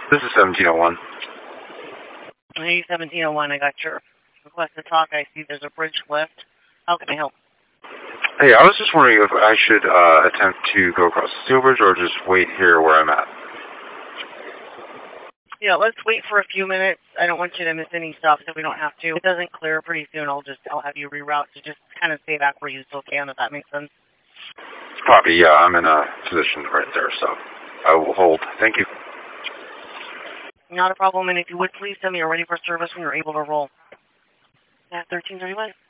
This is 1701. Hey, 1701, I got your request to talk. I see there's a bridge lift. How can I help? Hey, I was just wondering if I should attempt to go across the steel bridge or just wait here where I'm at. Yeah, let's wait for a few minutes. I don't want you to miss any stops if we don't have to. If it doesn't clear pretty soon, I'll have you reroute to just kind of stay back where you still can, if that makes sense. Copy, yeah, I'm in a position right there, so I will hold. Thank you. Not a problem, and if you would please tell me you're ready for service when you're able to roll. At 1331.